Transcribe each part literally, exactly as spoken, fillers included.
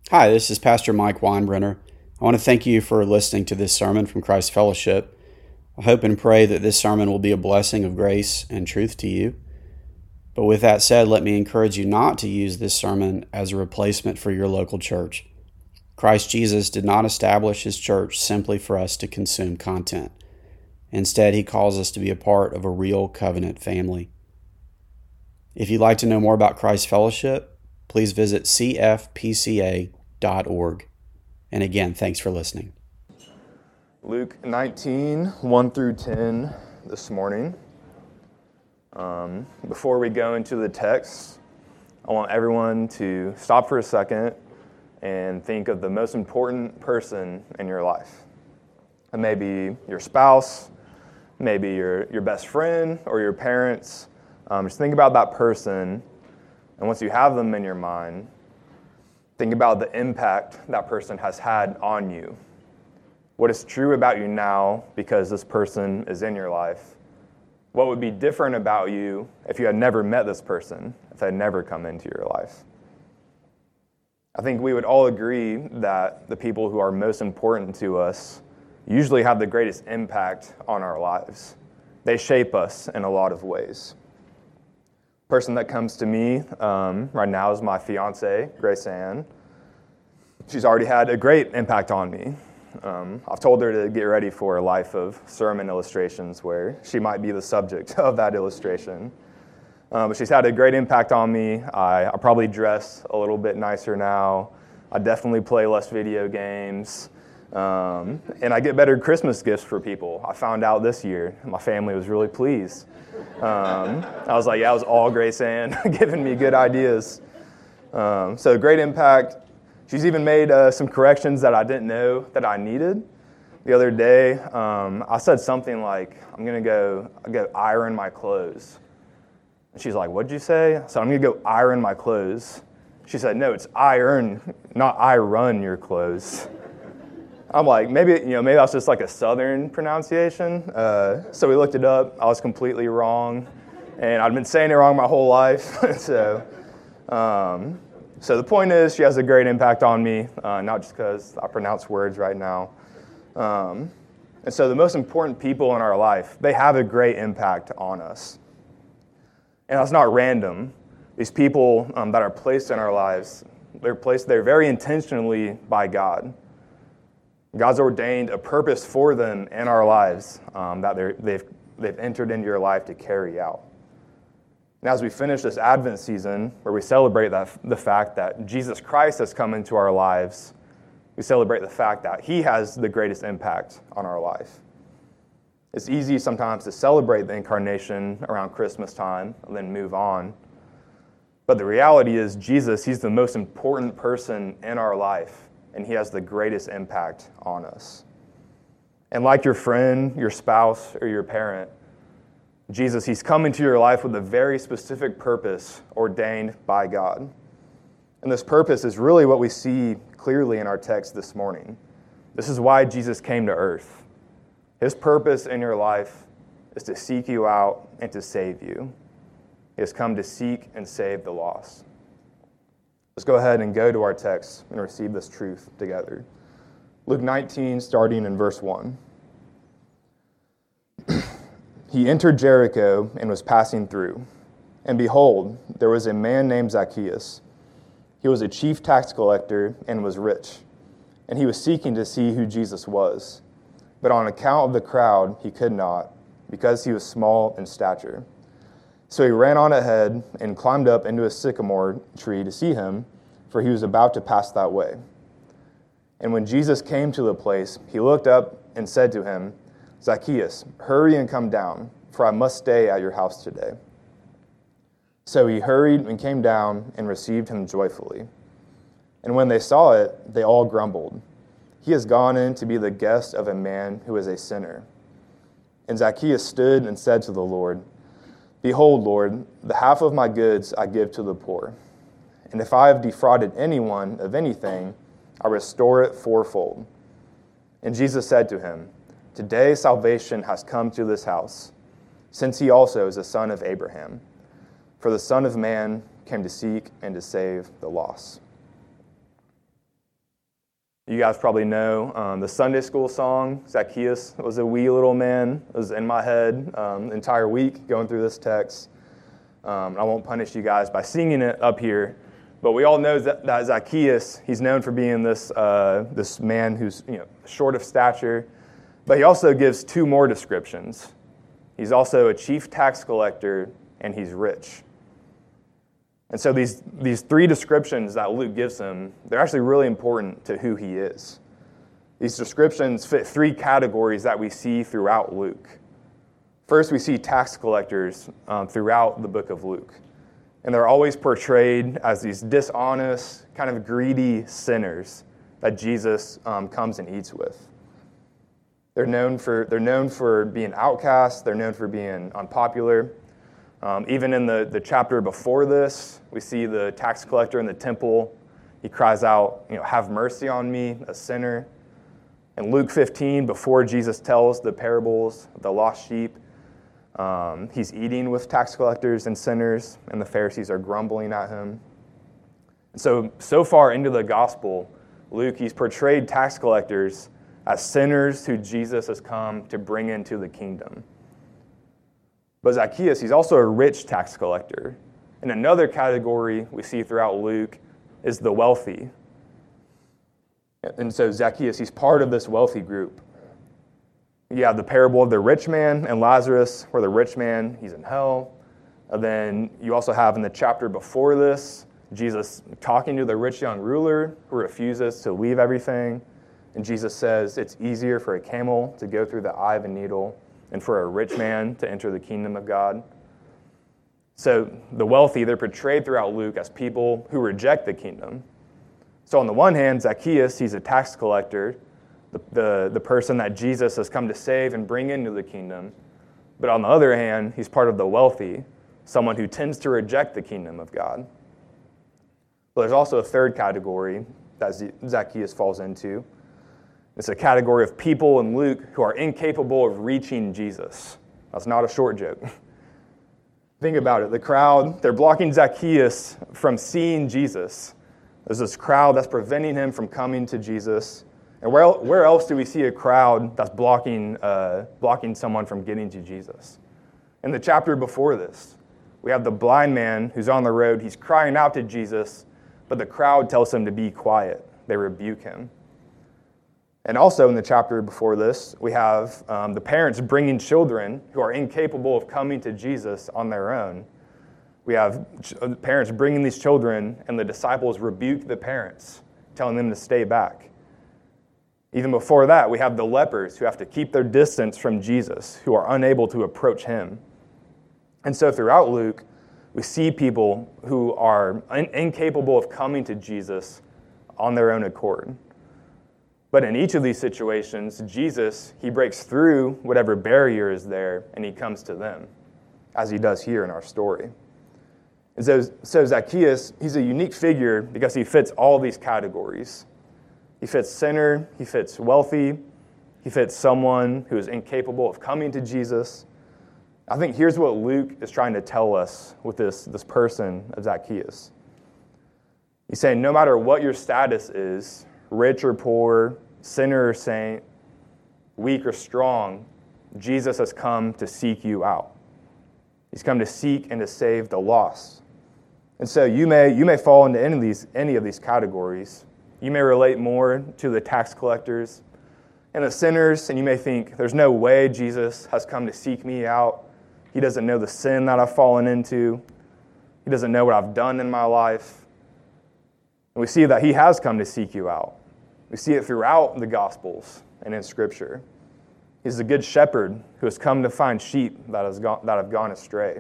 Hi, this is Pastor Mike Weinbrenner. I want to thank you for listening to this sermon from Christ Fellowship. I hope and pray that this sermon will be a blessing of grace and truth to you. But with that said, let me encourage you not to use this sermon as a replacement for your local church. Christ Jesus did not establish his church simply for us to consume content. Instead, he calls us to be a part of a real covenant family. If you'd like to know more about Christ Fellowship, please visit c f p c a dot org. And again, thanks for listening. Luke nineteen, one through ten this morning. Um, before we go into the text, I want everyone to stop for a second and think of the most important person in your life. It may be your spouse, maybe your, your best friend or your parents. Um, just think about that person, and once you have them in your mind, think about the impact that person has had on you. What is true about you now because this person is in your life? What would be different about you if you had never met this person, if they had never come into your life? I think we would all agree that the people who are most important to us usually have the greatest impact on our lives. They shape us in a lot of ways. The person that comes to me um, right now is my fiance, Grace Ann. She's already had a great impact on me. Um, I've told her to get ready for a life of sermon illustrations where she might be the subject of that illustration. Um, but she's had a great impact on me. I, I probably dress a little bit nicer now. I definitely play less video games. Um, and I get better Christmas gifts for people. I found out this year. My family was really pleased. Um, I was like, yeah, it was all Grace Ann giving me good ideas. Um, so great impact. She's even made uh, some corrections that I didn't know that I needed. The other day, um, I said something like, I'm going to go go iron my clothes. And she's like, what'd you say? So I'm going to go iron my clothes. She said, no, it's iron, not I run your clothes. I'm like, maybe, you know, maybe that's just like a Southern pronunciation. Uh, so we looked it up. I was completely wrong. And I'd been saying it wrong my whole life. so... Um, So the point is, she has a great impact on me, uh, not just because I pronounce words right now. Um, and so the most important people in our life, they have a great impact on us. And that's not random. These people um, that are placed in our lives, they're placed there very intentionally by God. God's ordained a purpose for them in our lives um, that they're, they've, they've entered into your life to carry out. And as we finish this Advent season, where we celebrate that, the fact that Jesus Christ has come into our lives, we celebrate the fact that he has the greatest impact on our life. It's easy sometimes to celebrate the incarnation around Christmas time and then move on. But the reality is Jesus, he's the most important person in our life, and he has the greatest impact on us. And like your friend, your spouse, or your parent, Jesus, he's come into your life with a very specific purpose ordained by God. And this purpose is really what we see clearly in our text this morning. This is why Jesus came to earth. His purpose in your life is to seek you out and to save you. He has come to seek and save the lost. Let's go ahead and go to our text and receive this truth together. Luke nineteen, starting in verse one. He entered Jericho and was passing through. And behold, there was a man named Zacchaeus. He was a chief tax collector and was rich. And he was seeking to see who Jesus was. But on account of the crowd, he could not, because he was small in stature. So he ran on ahead and climbed up into a sycamore tree to see him, for he was about to pass that way. And when Jesus came to the place, he looked up and said to him, Zacchaeus, hurry and come down, for I must stay at your house today. So he hurried and came down and received him joyfully. And when they saw it, they all grumbled. He has gone in to be the guest of a man who is a sinner. And Zacchaeus stood and said to the Lord, Behold, Lord, the half of my goods I give to the poor. And if I have defrauded anyone of anything, I restore it fourfold. And Jesus said to him, Today salvation has come to this house, since he also is a son of Abraham. For the Son of Man came to seek and to save the lost. You guys probably know um, the Sunday school song, Zacchaeus was a wee little man. It was in my head um, the entire week going through this text. Um, I won't punish you guys by singing it up here, but we all know that, that Zacchaeus, he's known for being this uh, this man who's you know short of stature, but he also gives two more descriptions. He's also a chief tax collector, and he's rich. And so these, these three descriptions that Luke gives him, they're actually really important to who he is. These descriptions fit three categories that we see throughout Luke. First, we see tax collectors um, throughout the book of Luke. And they're always portrayed as these dishonest, kind of greedy sinners that Jesus um, comes and eats with. They're known for, they're known for being outcasts. They're known for being unpopular. Um, even in the, the chapter before this, we see the tax collector in the temple. He cries out, you know, have mercy on me, a sinner. In Luke fifteen, before Jesus tells the parables of the lost sheep, um, he's eating with tax collectors and sinners, and the Pharisees are grumbling at him. And so, so far into the gospel, Luke, he's portrayed tax collectors as sinners who Jesus has come to bring into the kingdom. But Zacchaeus, he's also a rich tax collector. And another category we see throughout Luke is the wealthy. And so Zacchaeus, he's part of this wealthy group. You have the parable of the rich man and Lazarus, where the rich man, he's in hell. And then you also have in the chapter before this, Jesus talking to the rich young ruler who refuses to leave everything. And Jesus says it's easier for a camel to go through the eye of a needle and for a rich man to enter the kingdom of God. So the wealthy, they're portrayed throughout Luke as people who reject the kingdom. So on the one hand, Zacchaeus, he's a tax collector, the, the, the person that Jesus has come to save and bring into the kingdom. But on the other hand, he's part of the wealthy, someone who tends to reject the kingdom of God. But there's also a third category that Zacchaeus falls into. It's a category of people in Luke who are incapable of reaching Jesus. That's not a short joke. Think about it. The crowd, they're blocking Zacchaeus from seeing Jesus. There's this crowd that's preventing him from coming to Jesus. And where, where else do we see a crowd that's blocking, uh, blocking someone from getting to Jesus? In the chapter before this, we have the blind man who's on the road. He's crying out to Jesus, but the crowd tells him to be quiet. They rebuke him. And also in the chapter before this, we have um, the parents bringing children who are incapable of coming to Jesus on their own. We have ch- parents bringing these children, and the disciples rebuke the parents, telling them to stay back. Even before that, we have the lepers who have to keep their distance from Jesus, who are unable to approach him. And so throughout Luke, we see people who are in- incapable of coming to Jesus on their own accord. But in each of these situations, Jesus, he breaks through whatever barrier is there, and he comes to them, as he does here in our story. And so, so Zacchaeus, he's a unique figure because he fits all these categories. He fits sinner, he fits wealthy, he fits someone who is incapable of coming to Jesus. I think here's what Luke is trying to tell us with this, this person of Zacchaeus. He's saying no matter what your status is, rich or poor, sinner or saint, weak or strong, Jesus has come to seek you out. He's come to seek and to save the lost. And so you may you may fall into any of these any of these categories. You may relate more to the tax collectors and the sinners, and you may think, there's no way Jesus has come to seek me out. He doesn't know the sin that I've fallen into. He doesn't know what I've done in my life. And we see that he has come to seek you out. We see it throughout the Gospels and in Scripture. He's the good shepherd who has come to find sheep that, has gone, that have gone astray.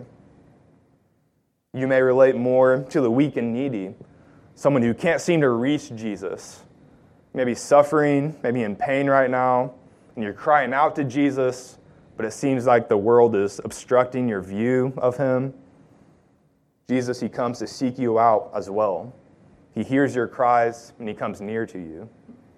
You may relate more to the weak and needy, someone who can't seem to reach Jesus. Maybe suffering, maybe in pain right now, and you're crying out to Jesus, but it seems like the world is obstructing your view of him. Jesus, he comes to seek you out as well. He hears your cries, and he comes near to you.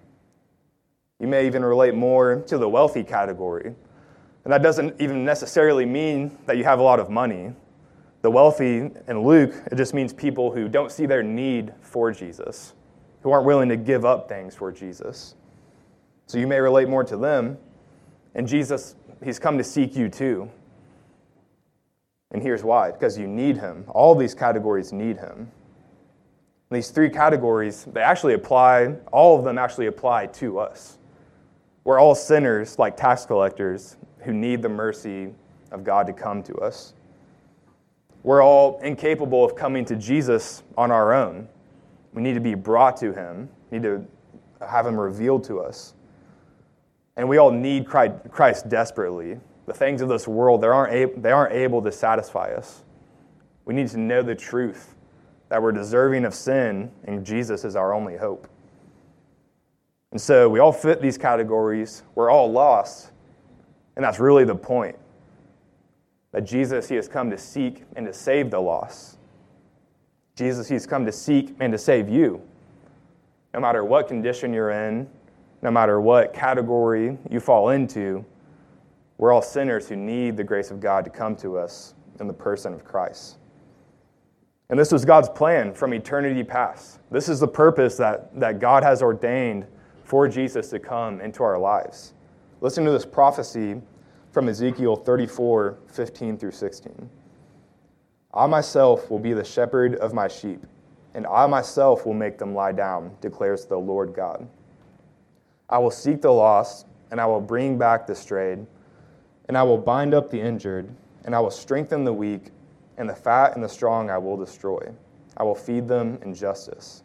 You may even relate more to the wealthy category. And that doesn't even necessarily mean that you have a lot of money. The wealthy in Luke, it just means people who don't see their need for Jesus. who aren't willing to give up things for Jesus. So you may relate more to them, and Jesus, he's come to seek you too. And here's why, because you need him. All these categories need him. These three categories, they actually apply, all of them actually apply to us. We're all sinners like tax collectors who need the mercy of God to come to us. We're all incapable of coming to Jesus on our own. We need to be brought to him, need to have him revealed to us. And we all need Christ desperately. The things of this world, they aren't able, they aren't able to satisfy us. We need to know the truth, that we're deserving of sin, and Jesus is our only hope. And so we all fit these categories. We're all lost, and that's really the point. That Jesus, he has come to seek and to save the lost. Jesus, he's come to seek and to save you. No matter what condition you're in, no matter what category you fall into, we're all sinners who need the grace of God to come to us in the person of Christ. And this was God's plan from eternity past. This is the purpose that, that God has ordained for Jesus to come into our lives. Listen to this prophecy from Ezekiel thirty-four, fifteen through sixteen. I myself will be the shepherd of my sheep, and I myself will make them lie down, declares the Lord God. I will seek the lost, and I will bring back the strayed, and I will bind up the injured, and I will strengthen the weak, and the fat and the strong I will destroy. I will feed them in justice.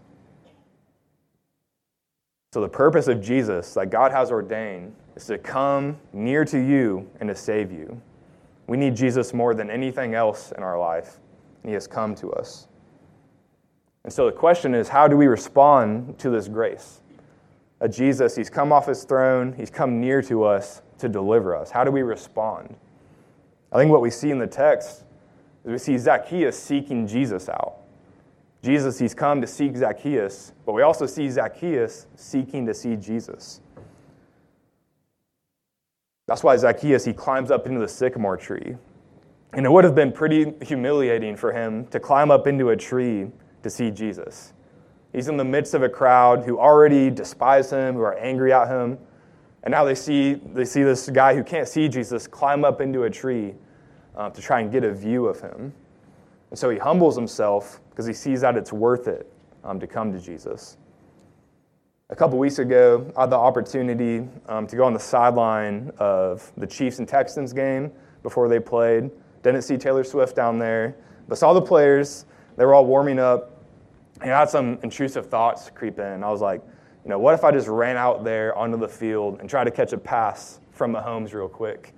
So the purpose of Jesus that God has ordained is to come near to you and to save you. We need Jesus more than anything else in our life, and he has come to us. And so the question is, how do we respond to this grace? That Jesus, he's come off his throne, he's come near to us to deliver us. How do we respond? I think what we see in the text is we see Zacchaeus seeking Jesus out. Jesus, he's come to seek Zacchaeus, but we also see Zacchaeus seeking to see Jesus. That's why Zacchaeus, he climbs up into the sycamore tree. And it would have been pretty humiliating for him to climb up into a tree to see Jesus. He's in the midst of a crowd who already despise him, who are angry at him. And now they see they see this guy who can't see Jesus climb up into a tree uh, to try and get a view of him. And so he humbles himself because he sees that it's worth it um, to come to Jesus. A couple weeks ago, I had the opportunity um, to go on the sideline of the Chiefs and Texans game before they played. Didn't see Taylor Swift down there, but saw the players. They were all warming up, and I had some intrusive thoughts creep in. I was like, you know, what if I just ran out there onto the field and tried to catch a pass from Mahomes real quick?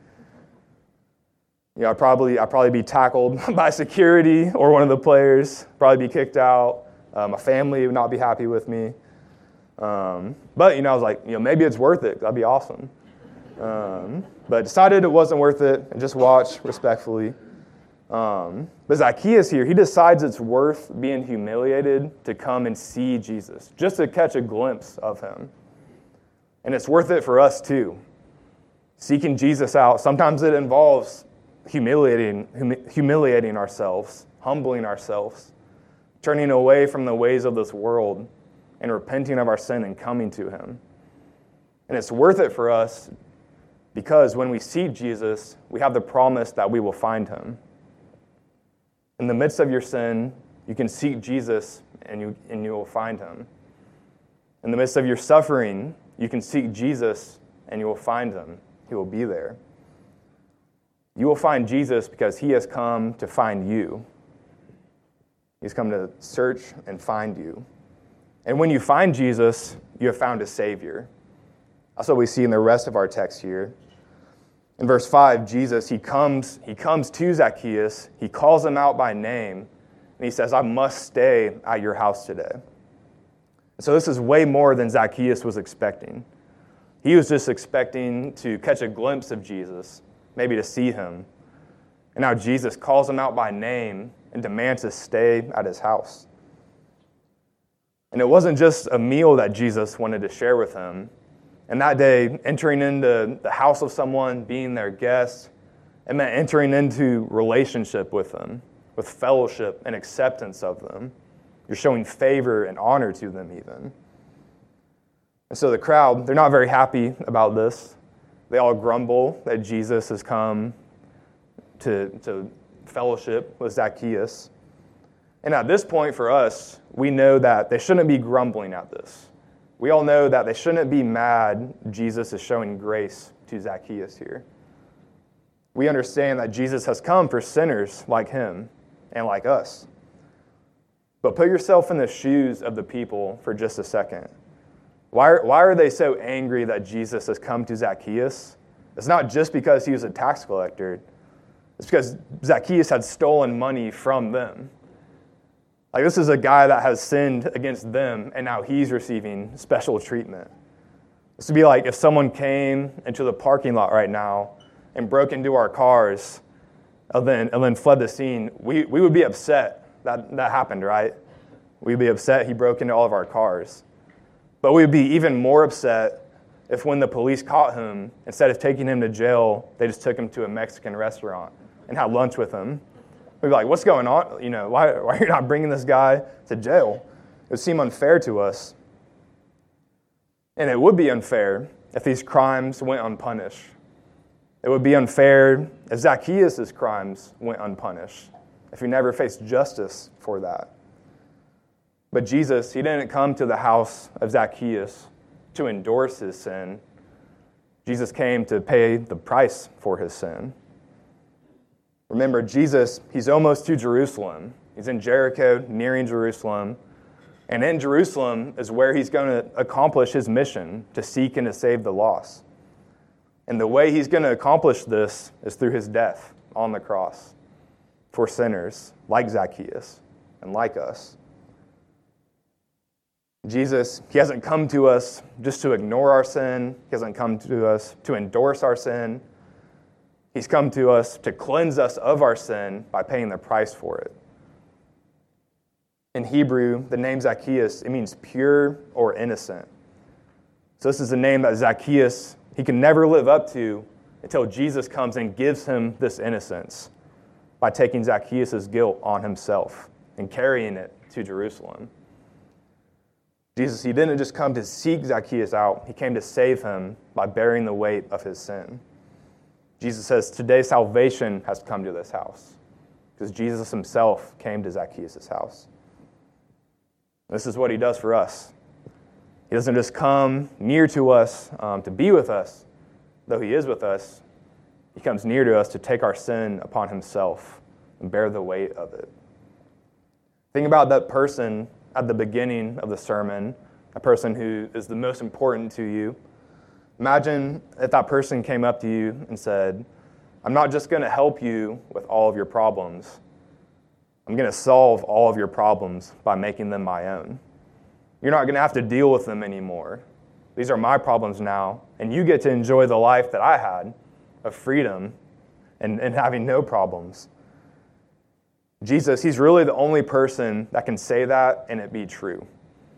You know, I'd probably, I'd probably be tackled by security or one of the players, probably be kicked out. Uh, my family would not be happy with me. Um, but, you know, I was like, you know, maybe it's worth it. That'd be awesome. Um, but decided it wasn't worth it and just watch respectfully. Um, but Zacchaeus here, he decides it's worth being humiliated to come and see Jesus, just to catch a glimpse of him. And it's worth it for us too. Seeking Jesus out, sometimes it involves humiliating, hum- humiliating ourselves, humbling ourselves, turning away from the ways of this world, and repenting of our sin and coming to him. And it's worth it for us because when we see Jesus, we have the promise that we will find him. In the midst of your sin, you can seek Jesus and you, and you will find him. In the midst of your suffering, you can seek Jesus and you will find him. He will be there. You will find Jesus because he has come to find you. He's come to search and find you. And when you find Jesus, you have found a Savior. That's what we see in the rest of our text here. In verse five, Jesus, he comes, he comes to Zacchaeus, he calls him out by name, and he says, I must stay at your house today. And so this is way more than Zacchaeus was expecting. He was just expecting to catch a glimpse of Jesus, maybe to see him. And now Jesus calls him out by name and demands to stay at his house. And it wasn't just a meal that Jesus wanted to share with him. And that day, entering into the house of someone, being their guest, it meant entering into relationship with them, with fellowship and acceptance of them. You're showing favor and honor to them even. And so the crowd, they're not very happy about this. They all grumble that Jesus has come to, to fellowship with Zacchaeus. And at this point for us, we know that they shouldn't be grumbling at this. We all know that they shouldn't be mad Jesus is showing grace to Zacchaeus here. We understand that Jesus has come for sinners like him and like us. But put yourself in the shoes of the people for just a second. Why are, why are they so angry that Jesus has come to Zacchaeus? It's not just because he was a tax collector. It's because Zacchaeus had stolen money from them. Like, this is a guy that has sinned against them, and now he's receiving special treatment. This would be like if someone came into the parking lot right now and broke into our cars and then, and then fled the scene. We, we would be upset that that happened, right? We'd be upset he broke into all of our cars. But we'd be even more upset if when the police caught him, instead of taking him to jail, they just took him to a Mexican restaurant and had lunch with him. We'd be like, what's going on? You know, why, why are you not bringing this guy to jail? It would seem unfair to us. And it would be unfair if these crimes went unpunished. It would be unfair if Zacchaeus' crimes went unpunished, if he never faced justice for that. But Jesus, he didn't come to the house of Zacchaeus to endorse his sin. Jesus came to pay the price for his sin. Remember, Jesus, he's almost to Jerusalem. He's in Jericho, nearing Jerusalem. And in Jerusalem is where he's going to accomplish his mission to seek and to save the lost. And the way he's going to accomplish this is through his death on the cross for sinners like Zacchaeus and like us. Jesus, he hasn't come to us just to ignore our sin. He hasn't come to us to endorse our sin. He's come to us to cleanse us of our sin by paying the price for it. In Hebrew, the name Zacchaeus, it means pure or innocent. So this is a name that Zacchaeus, he can never live up to until Jesus comes and gives him this innocence by taking Zacchaeus' guilt on himself and carrying it to Jerusalem. Jesus, he didn't just come to seek Zacchaeus out. He came to save him by bearing the weight of his sin. Jesus says, today salvation has come to this house because Jesus himself came to Zacchaeus' house. This is what he does for us. He doesn't just come near to us um, to be with us, though he is with us. He comes near to us to take our sin upon himself and bear the weight of it. Think about that person at the beginning of the sermon, a person who is the most important to you. Imagine if that person came up to you and said, I'm not just going to help you with all of your problems. I'm going to solve all of your problems by making them my own. You're not going to have to deal with them anymore. These are my problems now, and you get to enjoy the life that I had of freedom and, and having no problems. Jesus, he's really the only person that can say that and it be true.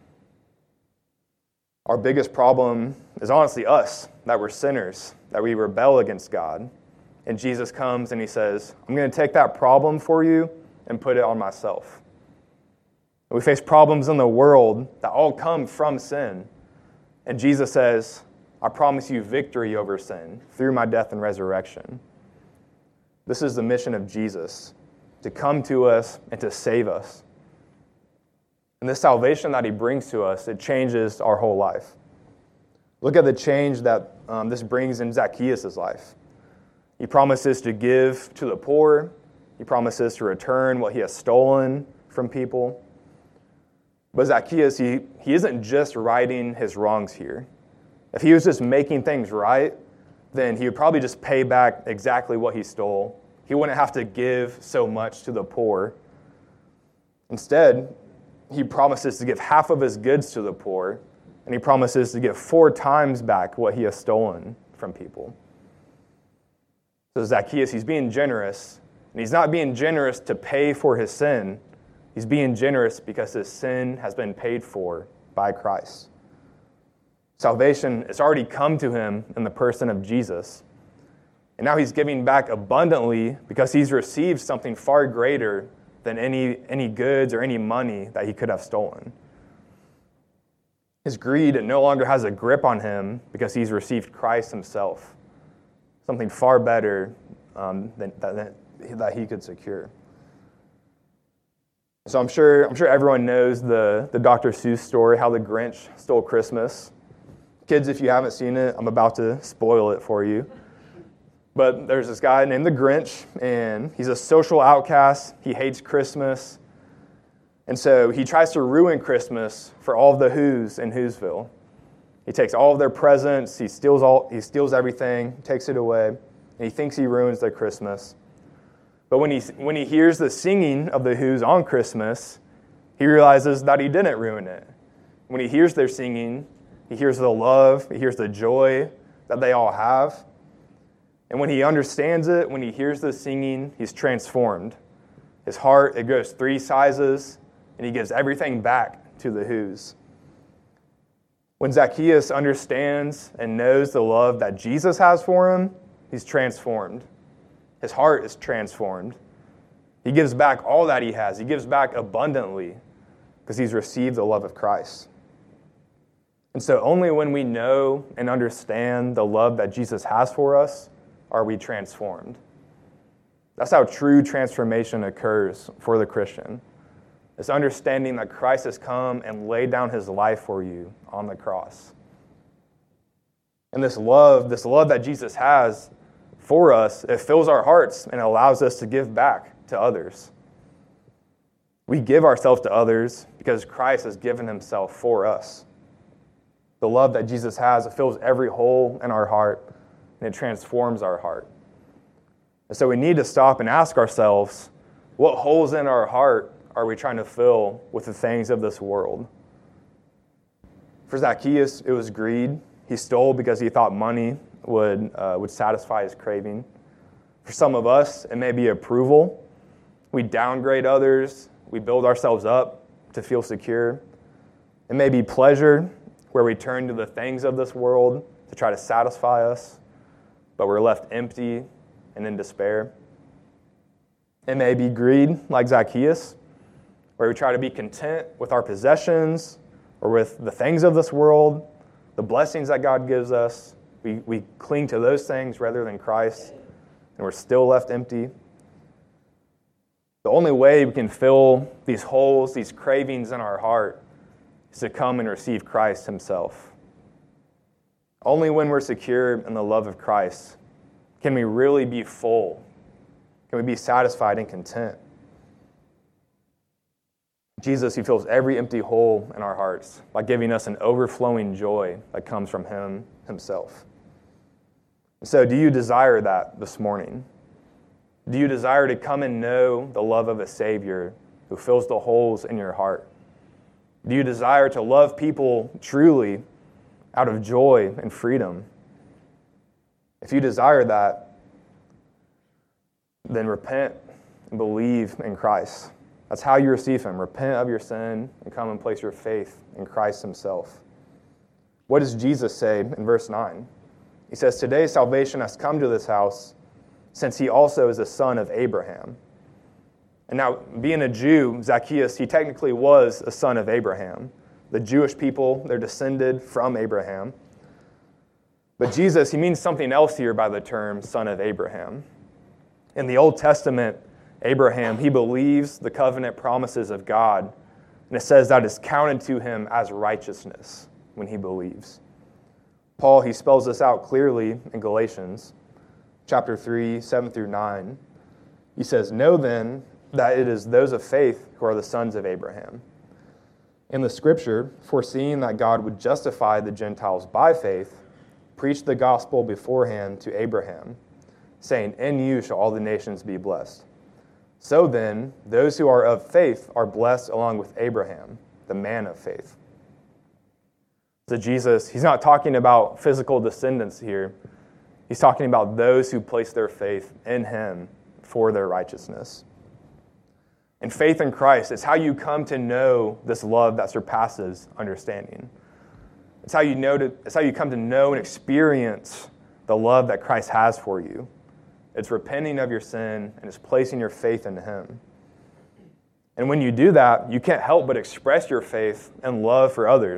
Our biggest problem is honestly us, that we're sinners, that we rebel against God. And Jesus comes and he says, I'm going to take that problem for you and put it on myself. We face problems in the world that all come from sin. And Jesus says, I promise you victory over sin through my death and resurrection. This is the mission of Jesus, to come to us and to save us. And this salvation that he brings to us, it changes our whole life. Look at the change that um, this brings in Zacchaeus' life. He promises to give to the poor. He promises to return what he has stolen from people. But Zacchaeus, he, he isn't just righting his wrongs here. If he was just making things right, then he would probably just pay back exactly what he stole. He wouldn't have to give so much to the poor. Instead, he promises to give half of his goods to the poor, and he promises to give four times back what he has stolen from people. So Zacchaeus, he's being generous, and he's not being generous to pay for his sin. He's being generous because his sin has been paid for by Christ. Salvation has already come to him in the person of Jesus. And now he's giving back abundantly because he's received something far greater than any, any goods or any money that he could have stolen. His greed no longer has a grip on him because he's received Christ himself, something far better um, than, that, that he could secure. So I'm sure I'm sure everyone knows the, the Doctor Seuss story, How the Grinch Stole Christmas. Kids, if you haven't seen it, I'm about to spoil it for you. But there's this guy named the Grinch, and he's a social outcast. He hates Christmas. And so he tries to ruin Christmas for all of the Who's in Whoville. He takes all of their presents, he steals all, he steals everything, takes it away, and he thinks he ruins their Christmas. But when he when he hears the singing of the Who's on Christmas, he realizes that he didn't ruin it. When he hears their singing, he hears the love, he hears the joy that they all have. And when he understands it, when he hears the singing, he's transformed. His heart, it goes three sizes, and he gives everything back to the Who's. When Zacchaeus understands and knows the love that Jesus has for him, he's transformed. His heart is transformed. He gives back all that he has. He gives back abundantly because he's received the love of Christ. And so only when we know and understand the love that Jesus has for us are we transformed. That's how true transformation occurs for the Christian. It's understanding that Christ has come and laid down his life for you on the cross. And this love, this love that Jesus has for us, it fills our hearts and allows us to give back to others. We give ourselves to others because Christ has given himself for us. The love that Jesus has, it fills every hole in our heart and it transforms our heart. And so we need to stop and ask ourselves, what holes in our heart are we trying to fill with the things of this world? For Zacchaeus, it was greed. He stole because he thought money would uh, would satisfy his craving. For some of us, it may be approval. We downgrade others. We build ourselves up to feel secure. It may be pleasure, where we turn to the things of this world to try to satisfy us, but we're left empty and in despair. It may be greed, like Zacchaeus, where we try to be content with our possessions or with the things of this world, the blessings that God gives us. We, we cling to those things rather than Christ, and we're still left empty. The only way we can fill these holes, these cravings in our heart, is to come and receive Christ himself. Only when we're secure in the love of Christ can we really be full, can we be satisfied and content. Jesus, he fills every empty hole in our hearts by giving us an overflowing joy that comes from him himself. So do you desire that this morning? Do you desire to come and know the love of a Savior who fills the holes in your heart? Do you desire to love people truly out of joy and freedom? If you desire that, then repent and believe in Christ. That's how you receive him. Repent of your sin and come and place your faith in Christ himself. What does Jesus say in verse nine? He says, "Today salvation has come to this house, since he also is a son of Abraham." And now, being a Jew, Zacchaeus, he technically was a son of Abraham. The Jewish people, they're descended from Abraham. But Jesus, he means something else here by the term son of Abraham. In the Old Testament, Abraham, he believes the covenant promises of God, and it says that it's counted to him as righteousness when he believes. Paul, he spells this out clearly in Galatians chapter three, seven through nine. He says, "Know then that it is those of faith who are the sons of Abraham. In the scripture, foreseeing that God would justify the Gentiles by faith, preached the gospel beforehand to Abraham, saying, 'In you shall all the nations be blessed.' So then, those who are of faith are blessed along with Abraham, the man of faith." So Jesus, he's not talking about physical descendants here. He's talking about those who place their faith in him for their righteousness. And faith in Christ is how you come to know this love that surpasses understanding. It's how you know to, it's how you come to know and experience the love that Christ has for you. It's repenting of your sin and it's placing your faith in him. And when you do that, you can't help but express your faith and love for others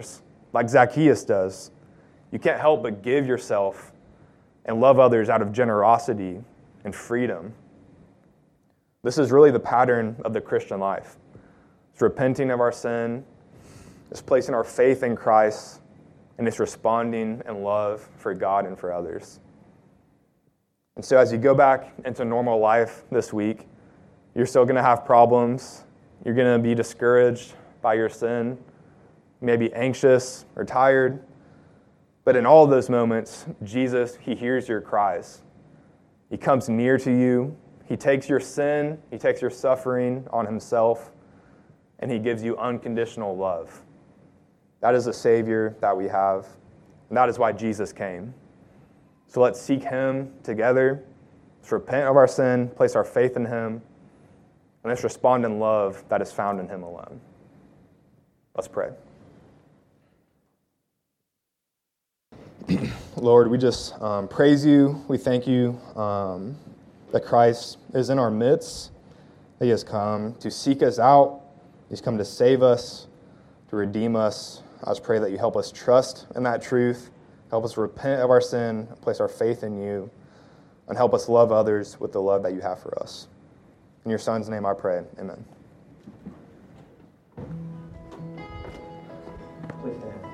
like Zacchaeus does. You can't help but give yourself and love others out of generosity and freedom. This is really the pattern of the Christian life. It's repenting of our sin, it's placing our faith in Christ, and it's responding in love for God and for others. And so as you go back into normal life this week, you're still going to have problems. You're going to be discouraged by your sin, maybe anxious or tired. But in all of those moments, Jesus, he hears your cries. He comes near to you. He takes your sin, he takes your suffering on himself, and he gives you unconditional love. That is the Savior that we have, and that is why Jesus came. So let's seek him together. Let's repent of our sin, place our faith in him, and let's respond in love that is found in him alone. Let's pray. Lord, we just um, praise you. We thank you um, that Christ is in our midst, that he has come to seek us out. He's come to save us, to redeem us. I just pray that you help us trust in that truth, help us repent of our sin, place our faith in you, and help us love others with the love that you have for us. In your Son's name I pray, amen. Please stand.